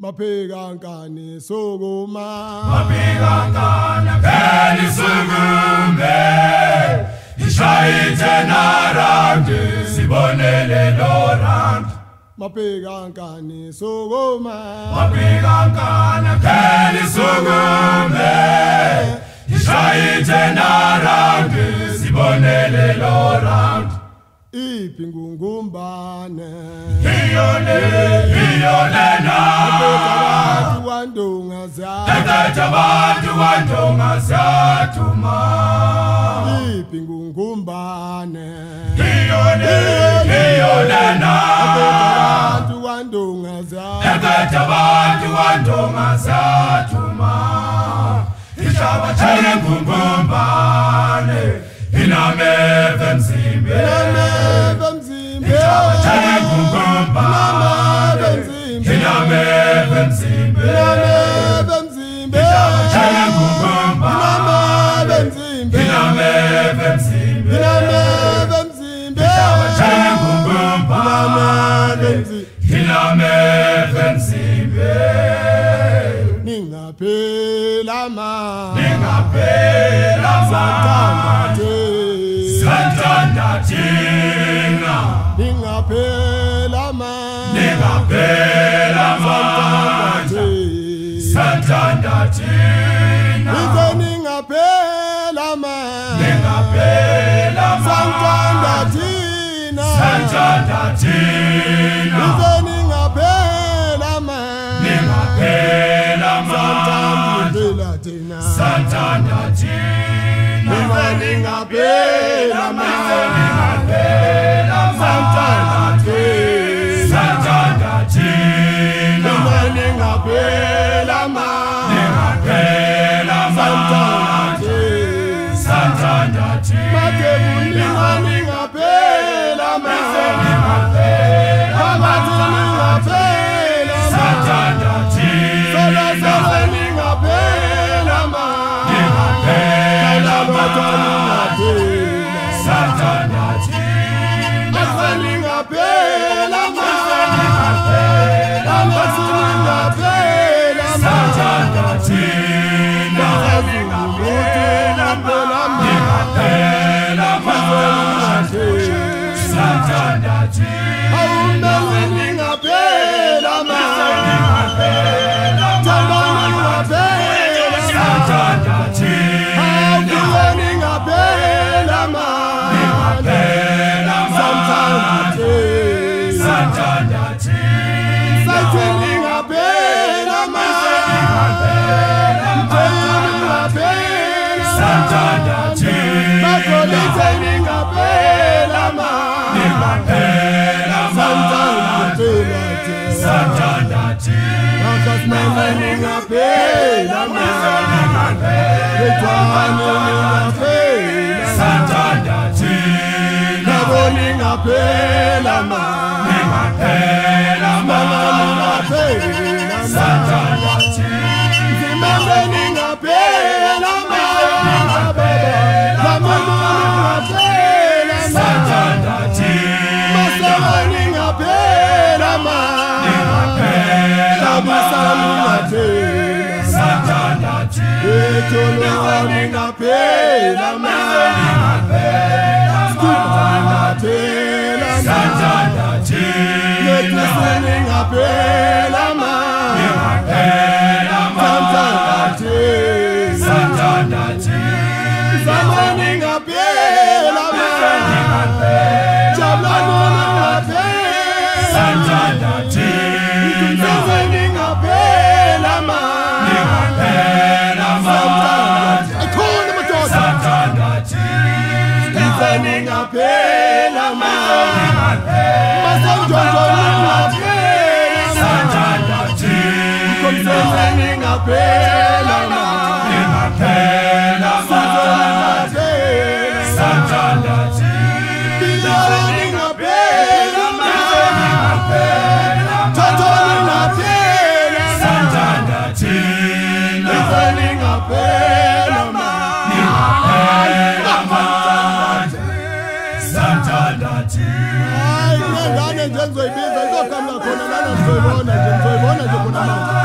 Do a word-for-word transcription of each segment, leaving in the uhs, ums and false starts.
Maphika nkani sukuma Maphika nkani ngeni sukume Ishayite na round sibonele lo round Maphika nkani sukuma Maphika nkani ngeni sukume Ishayite na round sibonele lo round Iphi ngumbane Iyone iyone na Abantu wandunga za Tata abantu wandunga za tuma Iphi ngumbane Iyone iyone na Abantu wandunga za Tata abantu wandunga za tuma Ishaba chale ngumbane Inameve mzimbe Inameve mzimbe Chale ngumbane Inameve mzimbe Inameve mzimbe Chale ngumbane Inameve mzimbe Inameve mzimbe Inameve mzimbe Chale ngumbane Inameve mzimbe Ningaphela ma Ningaphela ma Santanda tina Ningaphela ma Ningaphela ma Santanda tina Ize ningaphela ma Ningaphela ma Santanda tina Santanda tina Ize ningaphela ma Ningaphela ma Santanda tina Santanda tina Ningaphela ma Ningaphela ma Santanda tina Ningaphela ma Ningaphela ma Santanda tina Matebulinga ningaphela ma Ningaphela ma Ningaphela ma Santanda tina Sola sola ningaphela ma Ningaphela ma Santanda tina Ningaphela ma Ningaphela ma Santanda tina Ningaphela ma Santanda tina Awumele ningaphela ma Thando ningaphela Santanda tina Awuye ningaphela ma Ningaphela ma Santanda tina Sathi ningaphela ma Santanda tina Bakolite ningaphela ma Ningaphela ma Santanda tina Akasmana ningaphela ma Ethwani ningaphela Santanda tina Nabo ningaphela ma Ningaphela ma Ningaphela ma Santanda tina Zimande ningaphela ma Zama ningaphela ma Santanda tina Masama ningaphela ma Ningaphela ma Santanda tina Etholo ningaphela ma Ningaphela ma Santanda tina Netlesi ningaphela ma Ningaphela ma Santanda Santanda tina Zama ningaphela ma Jabla ningaphela Santanda tina Ngize ningaphela ma Ningaphela ma Akhona madoda Santanda tina Ngize ningaphela ma Masanjojo ningaphela ma Santanda tina Ngize ningaphela ma Ningaphela ma Santanda tina Ningaphela ma Thato ningaphela Santanda tina Ningaphela ma Ningaphela ma Santanda tina Hayi ngengane nje ngizoyibiza izokhamba khona lana ngizoyibona nje ngizoyibona nje khona manje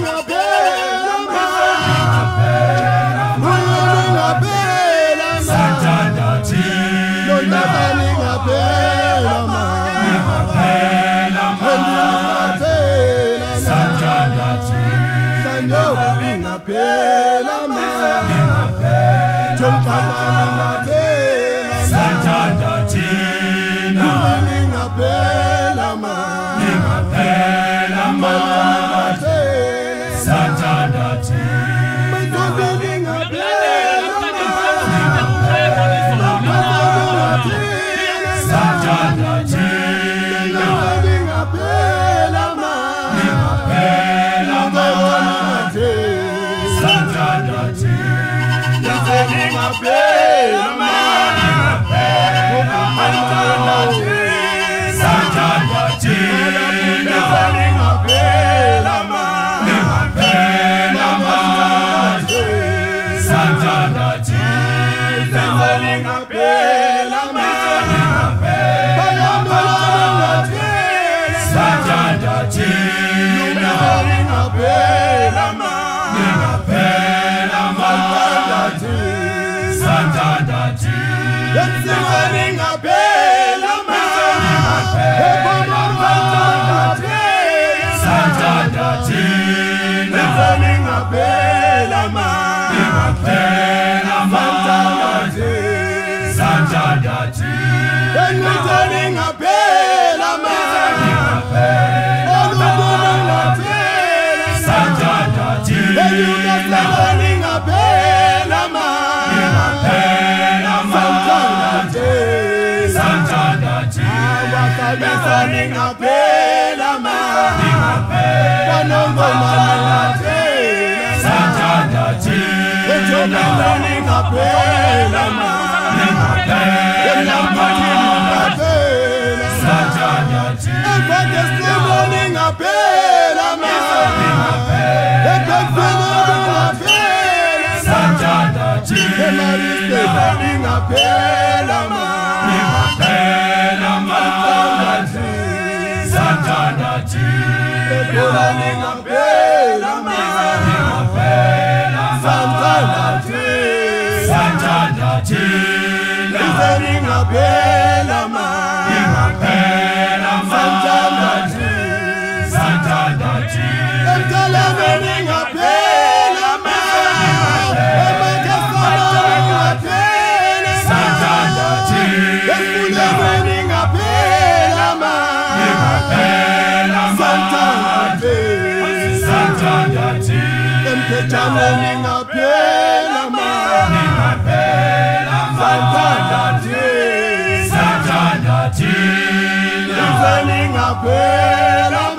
Santana,